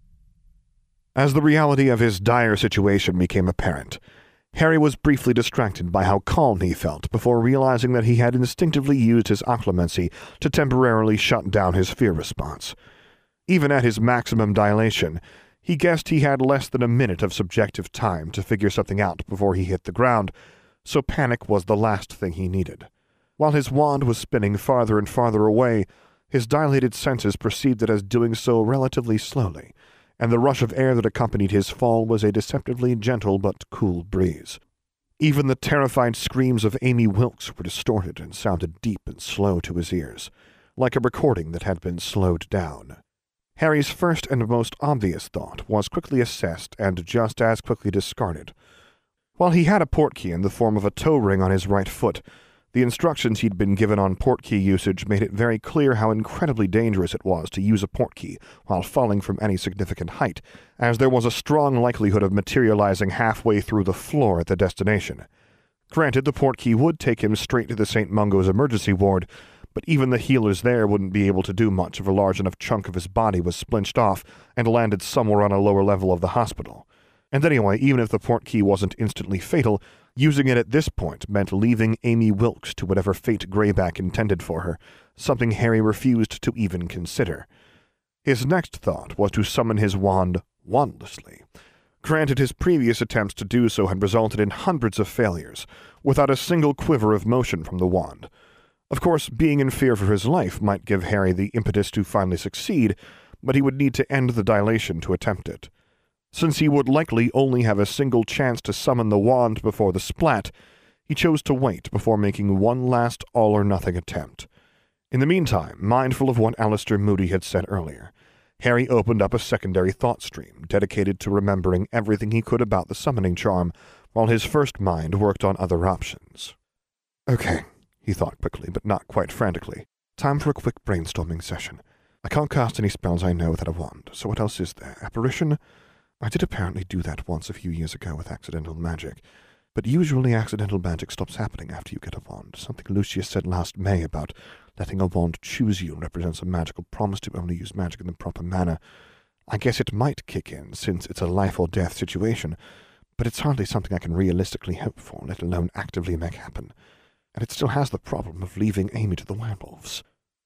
As the reality of his dire situation became apparent, Harry was briefly distracted by how calm he felt before realizing that he had instinctively used his occlumency to temporarily shut down his fear response. Even at his maximum dilation, he guessed he had less than a minute of subjective time to figure something out before he hit the ground, so panic was the last thing he needed. While his wand was spinning farther and farther away, his dilated senses perceived it as doing so relatively slowly, and the rush of air that accompanied his fall was a deceptively gentle but cool breeze. Even the terrified screams of Amy Wilkes were distorted and sounded deep and slow to his ears, like a recording that had been slowed down. Harry's first and most obvious thought was quickly assessed and just as quickly discarded. While he had a portkey in the form of a toe ring on his right foot, the instructions he'd been given on portkey usage made it very clear how incredibly dangerous it was to use a portkey while falling from any significant height, as there was a strong likelihood of materializing halfway through the floor at the destination. Granted, the portkey would take him straight to the St. Mungo's emergency ward, but even the healers there wouldn't be able to do much if a large enough chunk of his body was splinched off and landed somewhere on a lower level of the hospital. And anyway, even if the portkey wasn't instantly fatal, using it at this point meant leaving Amy Wilkes to whatever fate Greyback intended for her, something Harry refused to even consider. His next thought was to summon his wand wandlessly. Granted, his previous attempts to do so had resulted in hundreds of failures, without a single quiver of motion from the wand. Of course, being in fear for his life might give Harry the impetus to finally succeed, but he would need to end the dilation to attempt it. Since he would likely only have a single chance to summon the wand before the splat, he chose to wait before making one last all-or-nothing attempt. In the meantime, mindful of what Alistair Moody had said earlier, Harry opened up a secondary thought stream dedicated to remembering everything he could about the summoning charm, while his first mind worked on other options. Okay, he thought quickly, but not quite frantically. Time for a quick brainstorming session. I can't cast any spells I know without a wand, so what else is there? Apparition? I did apparently do that once a few years ago with accidental magic, but usually accidental magic stops happening after you get a wand. Something Lucius said last May about letting a wand choose you represents a magical promise to only use magic in the proper manner. I guess it might kick in, since it's a life-or-death situation, but it's hardly something I can realistically hope for, let alone actively make happen. And it still has the problem of leaving Amy to the werewolves.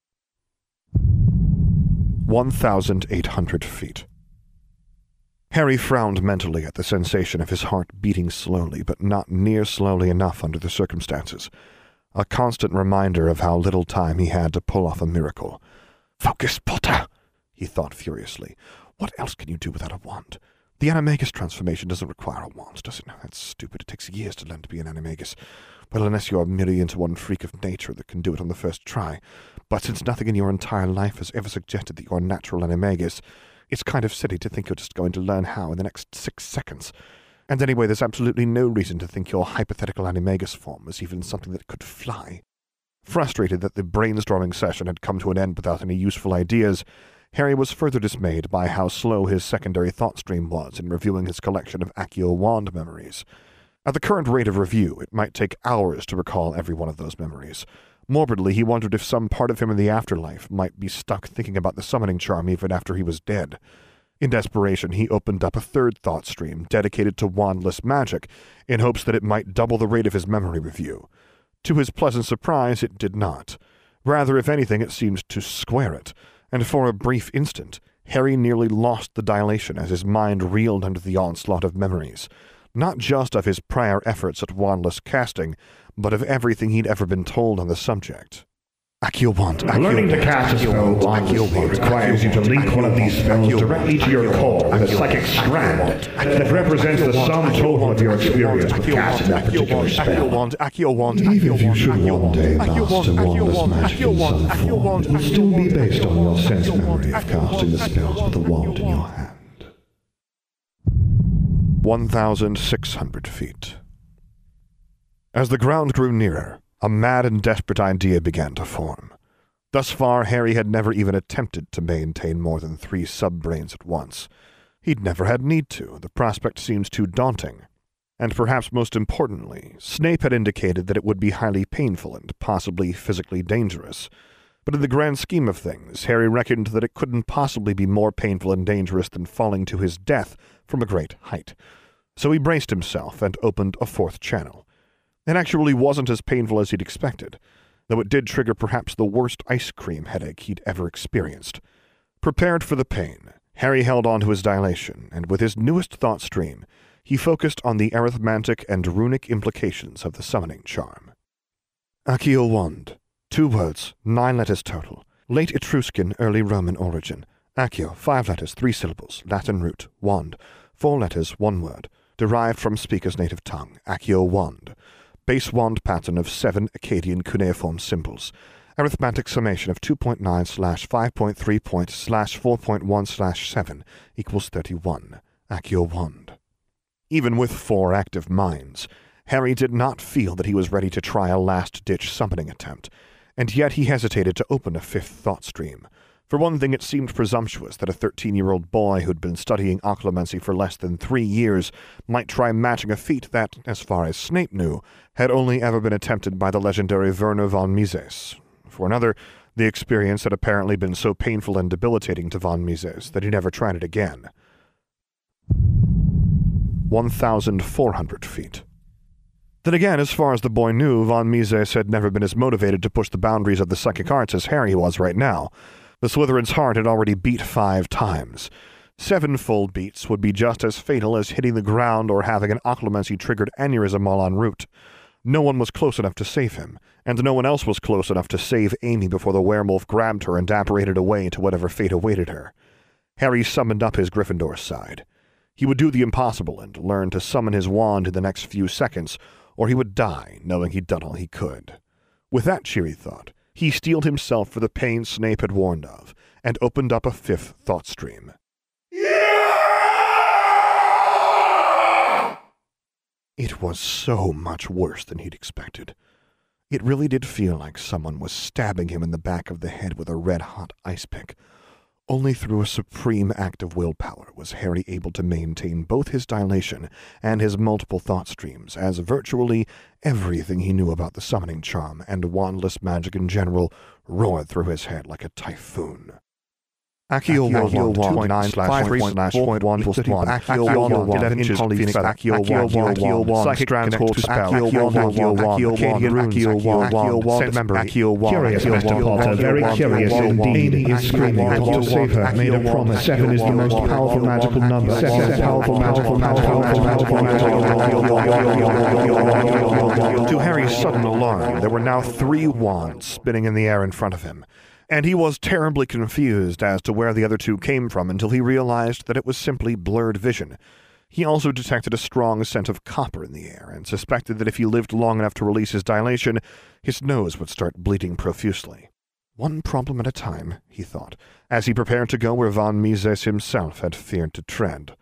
1,800 feet. Harry frowned mentally at the sensation of his heart beating slowly, but not near slowly enough under the circumstances. A constant reminder of how little time he had to pull off a miracle. "Focus, Potter!" he thought furiously. "What else can you do without a wand? The Animagus transformation doesn't require a wand, does it? That's stupid. It takes years to learn to be an Animagus. Well, unless you're merely into one freak of nature that can do it on the first try. But since nothing in your entire life has ever suggested that you're a natural Animagus, it's kind of silly to think you're just going to learn how in the next 6 seconds. And anyway, there's absolutely no reason to think your hypothetical Animagus form is even something that could fly." Frustrated that the brainstorming session had come to an end without any useful ideas, Harry was further dismayed by how slow his secondary thought stream was in reviewing his collection of Accio wand memories. At the current rate of review, it might take hours to recall every one of those memories. Morbidly, he wondered if some part of him in the afterlife might be stuck thinking about the summoning charm even after he was dead. In desperation, he opened up a third thought stream dedicated to wandless magic, in hopes that it might double the rate of his memory review. To his pleasant surprise, it did not. Rather, if anything, it seemed to square it, and for a brief instant, Harry nearly lost the dilation as his mind reeled under the onslaught of memories, not just of his prior efforts at wandless casting, but of everything he'd ever been told on the subject. Accio wand. Learning to cast a spell wandlessly requires you to link one of these spells directly to your core with a psychic strand that represents the sum total of your experience with casting that particular spell. Accio wand. Even if you should one day master wandless magic in some form, it will still be based on your sense memory of casting the spells with a wand in your hand. 1,600 feet. As the ground grew nearer, a mad and desperate idea began to form. Thus far, Harry had never even attempted to maintain more than 3 sub-brains at once. He'd never had need to. The prospect seems too daunting. And perhaps most importantly, Snape had indicated that it would be highly painful and possibly physically dangerous. But in the grand scheme of things, Harry reckoned that it couldn't possibly be more painful and dangerous than falling to his death from a great height. So he braced himself and opened a fourth channel. It actually wasn't as painful as he'd expected, though it did trigger perhaps the worst ice cream headache he'd ever experienced. Prepared for the pain, Harry held on to his dilation, and with his newest thought stream, he focused on the arithmetic and runic implications of the summoning charm. Accio Wand. 2 words, 9 letters total. Late Etruscan, early Roman origin. Accio, 5 letters, 3 syllables. Latin root. Wand. 4 letters, 1 word. Derived from speaker's native tongue. Accio Wand. Base wand pattern of 7 Akkadian cuneiform symbols. Arithmetic summation of 2.9/5.3./4.1/7 equals 31. Accio Wand. Even with 4 active minds, Harry did not feel that he was ready to try a last-ditch summoning attempt, and yet he hesitated to open a 5th thought stream. For one thing, it seemed presumptuous that a 13-year-old boy who'd been studying occlumency for less than 3 years might try matching a feat that, as far as Snape knew, had only ever been attempted by the legendary Werner von Mises. For another, the experience had apparently been so painful and debilitating to von Mises that he never tried it again. 1,400 feet. Then again, as far as the boy knew, von Mises had never been as motivated to push the boundaries of the psychic arts as Harry was right now. The Slytherin's heart had already beat 5 times. 7 full beats would be just as fatal as hitting the ground or having an occlumency-triggered aneurysm while en route. No one was close enough to save him, and no one else was close enough to save Amy before the werewolf grabbed her and apparated away to whatever fate awaited her. Harry summoned up his Gryffindor side. He would do the impossible and learn to summon his wand in the next few seconds, or he would die, knowing he'd done all he could. With that cheery thought, he steeled himself for the pain Snape had warned of, and opened up a 5th thought stream. It was so much worse than he'd expected. It really did feel like someone was stabbing him in the back of the head with a red-hot ice pick. Only through a supreme act of willpower was Harry able to maintain both his dilation and his multiple thought streams, as virtually everything he knew about the summoning charm and wandless magic in general roared through his head like a typhoon. Accio Wand 2.9/5.1 + 1. Accio Wand 11 inches Phoenix Accio Wand Psychic Transport Spell Accio Wand Sent Member Accio Wand Curious, Mr. Potter, very curious indeed. Amy is screaming that to save her. Made a promise. 7 is the most powerful magical number. 7 powerful magical. To Harry's sudden alarm, there were now 3 wands spinning in the air in front of him, and he was terribly confused as to where the other 2 came from until he realized that it was simply blurred vision. He also detected a strong scent of copper in the air, and suspected that if he lived long enough to release his dilation, his nose would start bleeding profusely. One problem at a time, he thought, as he prepared to go where von Mises himself had feared to tread.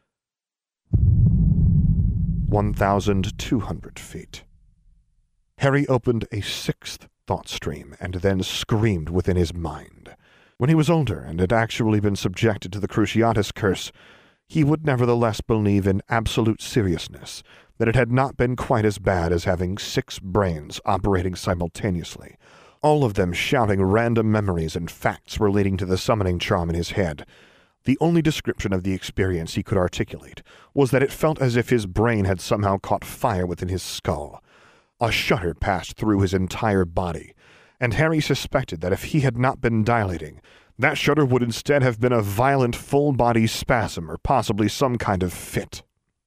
1,200 feet. Harry opened a 6th thought stream, and then screamed within his mind. When he was older and had actually been subjected to the Cruciatus curse, he would nevertheless believe in absolute seriousness that it had not been quite as bad as having 6 brains operating simultaneously, all of them shouting random memories and facts relating to the summoning charm in his head. The only description of the experience he could articulate was that it felt as if his brain had somehow caught fire within his skull. A shudder passed through his entire body, and Harry suspected that if he had not been dilating, that shudder would instead have been a violent full-body spasm or possibly some kind of fit.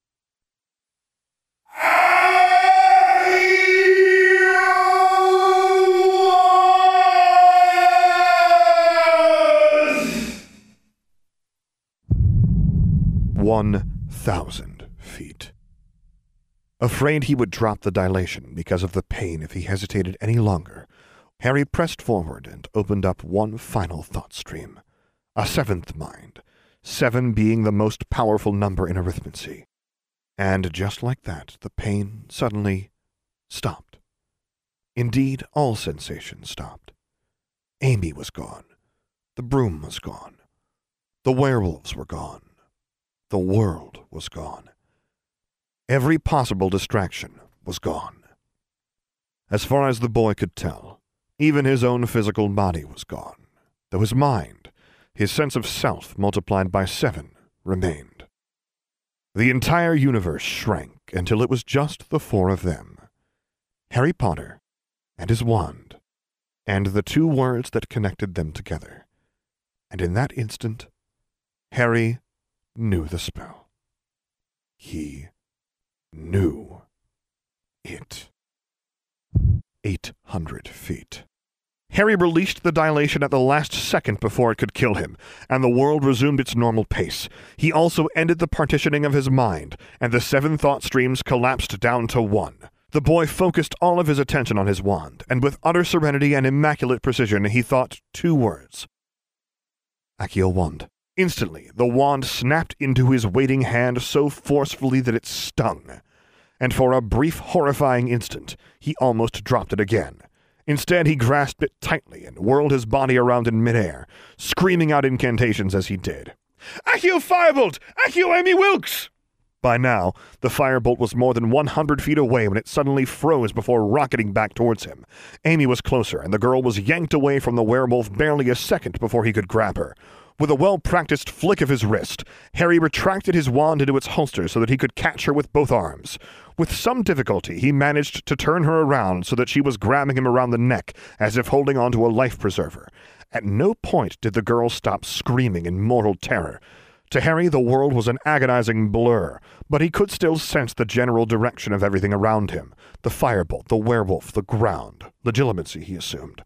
"1,000 feet. Afraid he would drop the dilation because of the pain if he hesitated any longer, Harry pressed forward and opened up one final thought stream. A 7th mind, 7 being the most powerful number in arithmancy. And just like that, the pain suddenly stopped. Indeed, all sensation stopped. Amy was gone. The broom was gone. The werewolves were gone. The world was gone. Every possible distraction was gone. As far as the boy could tell, Even his own physical body was gone, though his mind, his sense of self multiplied by 7, remained. The entire universe shrank until it was just the 4 of them. Harry Potter and his wand, and the 2 words that connected them together. And in that instant, Harry knew the spell. He knew it. 800 feet. Harry released the dilation at the last second before it could kill him, and the world resumed its normal pace. He also ended the partitioning of his mind, and the 7 thought streams collapsed down to 1. The boy focused all of his attention on his wand, and with utter serenity and immaculate precision he thought 2 words. Accio wand. Instantly, the wand snapped into his waiting hand so forcefully that it stung, and for a brief, horrifying instant, he almost dropped it again. Instead, he grasped it tightly and whirled his body around in midair, screaming out incantations as he did. Accio Firebolt! Accio Amy Wilkes! By now, the firebolt was more than 100 feet away when it suddenly froze before rocketing back towards him. Amy was closer, and the girl was yanked away from the werewolf barely a second before he could grab her. With a well-practiced flick of his wrist, Harry retracted his wand into its holster so that he could catch her with both arms. With some difficulty, he managed to turn her around so that she was grabbing him around the neck, as if holding onto a life preserver. At no point did the girl stop screaming in mortal terror. To Harry, the world was an agonizing blur, but he could still sense the general direction of everything around him. The firebolt, the werewolf, the ground. Legitimacy, he assumed.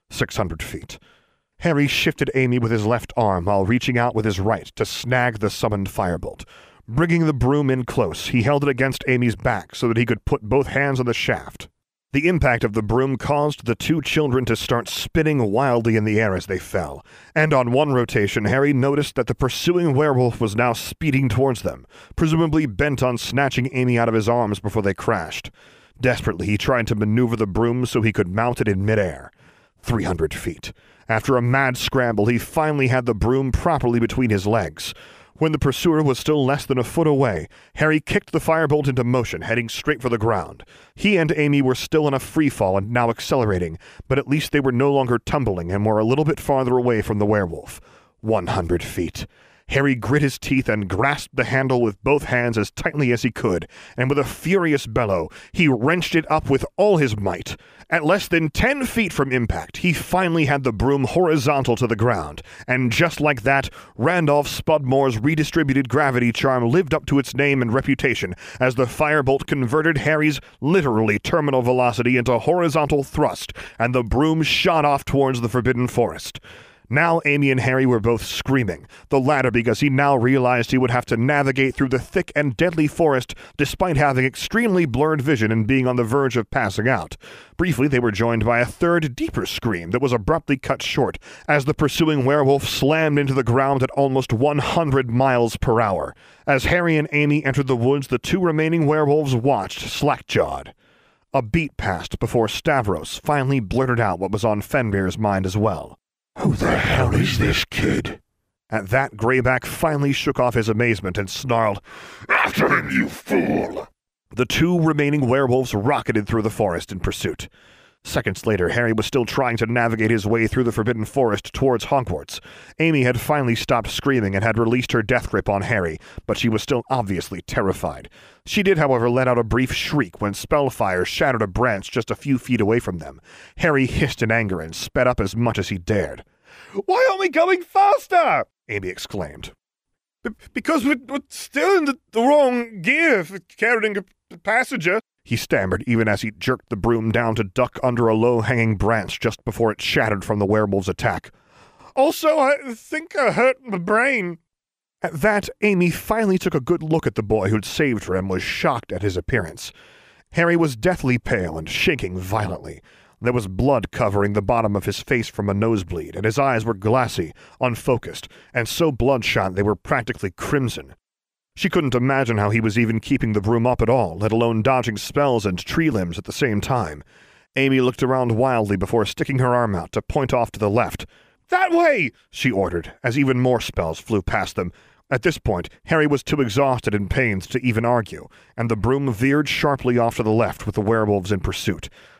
600 feet. Harry shifted Amy with his left arm while reaching out with his right to snag the summoned firebolt. Bringing the broom in close, he held it against Amy's back so that he could put both hands on the shaft. The impact of the broom caused the 2 children to start spinning wildly in the air as they fell, and on one rotation Harry noticed that the pursuing werewolf was now speeding towards them, presumably bent on snatching Amy out of his arms before they crashed. Desperately, he tried to maneuver the broom so he could mount it in midair. 300 feet. After a mad scramble, he finally had the broom properly between his legs. When the pursuer was still less than a foot away, Harry kicked the firebolt into motion, heading straight for the ground. He and Amy were still in a free fall and now accelerating, but at least they were no longer tumbling and were a little bit farther away from the werewolf. 100 feet. Harry grit his teeth and grasped the handle with both hands as tightly as he could, and with a furious bellow, he wrenched it up with all his might. At less than 10 feet from impact, he finally had the broom horizontal to the ground, and just like that, Randolph Spudmore's redistributed gravity charm lived up to its name and reputation as the firebolt converted Harry's literally terminal velocity into horizontal thrust, and the broom shot off towards the Forbidden Forest. Now Amy and Harry were both screaming, the latter because he now realized he would have to navigate through the thick and deadly forest despite having extremely blurred vision and being on the verge of passing out. Briefly, they were joined by a third, deeper scream that was abruptly cut short as the pursuing werewolf slammed into the ground at almost 100 miles per hour. As Harry and Amy entered the woods, the 2 remaining werewolves watched, slack-jawed. A beat passed before Stavros finally blurted out what was on Fenrir's mind as well. Who the hell is this kid? At that, Greyback finally shook off his amazement and snarled, After him, you fool! The 2 remaining werewolves rocketed through the forest in pursuit. Seconds later, Harry was still trying to navigate his way through the Forbidden Forest towards Hogwarts. Amy had finally stopped screaming and had released her death grip on Harry, but she was still obviously terrified. She did, however, let out a brief shriek when spellfire shattered a branch just a few feet away from them. Harry hissed in anger and sped up as much as he dared. "Why aren't we going faster?" Amy exclaimed. Because we're still in the wrong gear for carrying a passenger," he stammered, even as he jerked the broom down to duck under a low-hanging branch just before it shattered from the werewolf's attack. "Also, I think I hurt my brain." At that, Amy finally took a good look at the boy who'd saved her and was shocked at his appearance. Harry was deathly pale and shaking violently. There was blood covering the bottom of his face from a nosebleed, and his eyes were glassy, unfocused, and so bloodshot they were practically crimson. She couldn't imagine how he was even keeping the broom up at all, let alone dodging spells and tree limbs at the same time. Amy looked around wildly before sticking her arm out to point off to the left. "That way!" she ordered, as even more spells flew past them. At this point, Harry was too exhausted and pained to even argue, and the broom veered sharply off to the left with the werewolves in pursuit.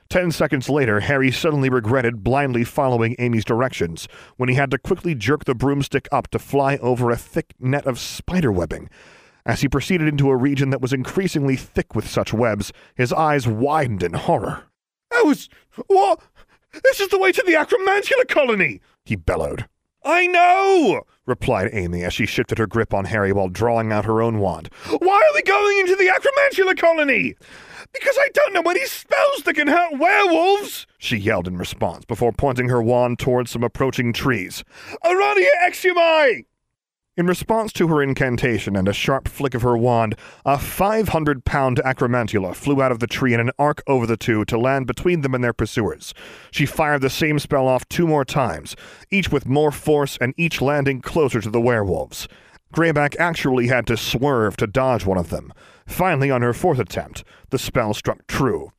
10 seconds later, Harry suddenly regretted blindly following Amy's directions when he had to quickly jerk the broomstick up to fly over a thick net of spider webbing. As he proceeded into a region that was increasingly thick with such webs, his eyes widened in horror. What? This is the way to the Acromantula colony, he bellowed. I know, replied Amy as she shifted her grip on Harry while drawing out her own wand. Why are we going into the Acromantula colony? Because I don't know any spells that can hurt werewolves, she yelled in response before pointing her wand towards some approaching trees. Aradia Exhumi! In response to her incantation and a sharp flick of her wand, a 500-pound acromantula flew out of the tree in an arc over the two to land between them and their pursuers. She fired the same spell off 2 more times, each with more force and each landing closer to the werewolves. Greyback actually had to swerve to dodge one of them. Finally, on her 4th attempt, the spell struck true.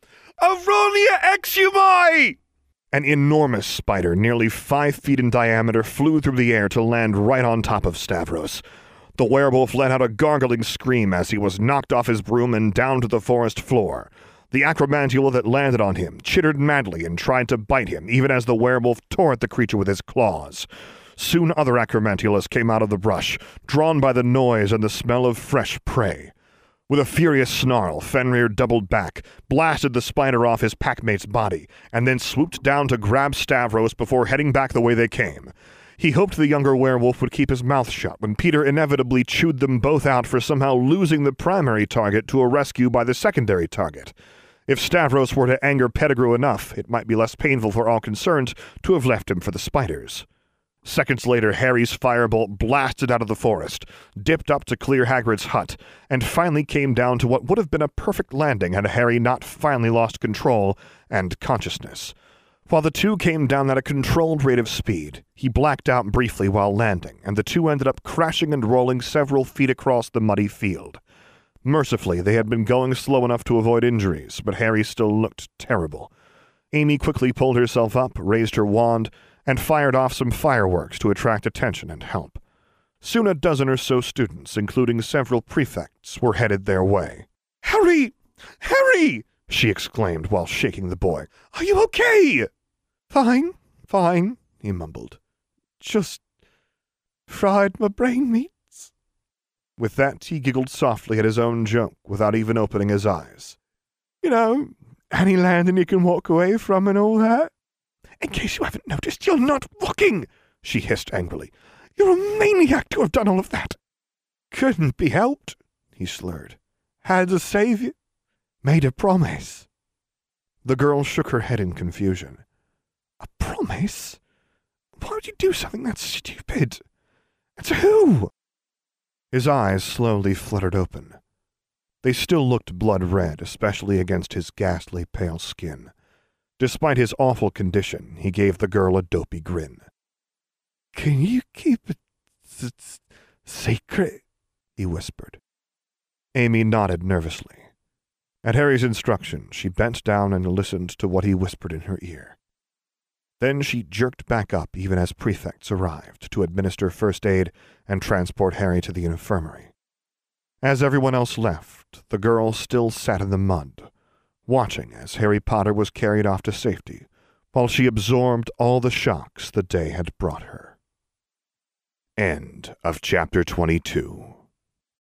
Aradia Exhumi! An enormous spider, nearly 5 feet in diameter, flew through the air to land right on top of Stavros. The werewolf let out a gargling scream as he was knocked off his broom and down to the forest floor. The acromantula that landed on him chittered madly and tried to bite him, even as the werewolf tore at the creature with his claws. Soon other acromantulas came out of the brush, drawn by the noise and the smell of fresh prey. With a furious snarl, Fenrir doubled back, blasted the spider off his packmate's body, and then swooped down to grab Stavros before heading back the way they came. He hoped the younger werewolf would keep his mouth shut when Peter inevitably chewed them both out for somehow losing the primary target to a rescue by the secondary target. If Stavros were to anger Pettigrew enough, it might be less painful for all concerned to have left him for the spiders. Seconds later, Harry's firebolt blasted out of the forest, dipped up to clear Hagrid's hut, and finally came down to what would have been a perfect landing had Harry not finally lost control and consciousness. While the two came down at a controlled rate of speed, he blacked out briefly while landing, and the two ended up crashing and rolling several feet across the muddy field. Mercifully, they had been going slow enough to avoid injuries, but Harry still looked terrible. Amy quickly pulled herself up, raised her wand, and fired off some fireworks to attract attention and help. Soon a dozen or so students, including several prefects, were headed their way. Harry! Harry! She exclaimed while shaking the boy. Are you okay? Fine, he mumbled. Just fried my brain meats. With that, he giggled softly at his own joke without even opening his eyes. You know, any landing you can walk away from and all that. In case you haven't noticed, you're not walking, she hissed angrily. You're a maniac to have done all of that. Couldn't be helped, he slurred. Had to save you. Made a promise. The girl shook her head in confusion. A promise? Why would you do something that stupid? And to who? His eyes slowly fluttered open. They still looked blood red, especially against his ghastly pale skin. Despite his awful condition, he gave the girl a dopey grin. Can you keep it secret? He whispered. Amy nodded nervously. At Harry's instruction, she bent down and listened to what he whispered in her ear. Then she jerked back up even as prefects arrived to administer first aid and transport Harry to the infirmary. As everyone else left, the girl still sat in the mud, watching as Harry Potter was carried off to safety, while she absorbed all the shocks the day had brought her. End of Chapter 22.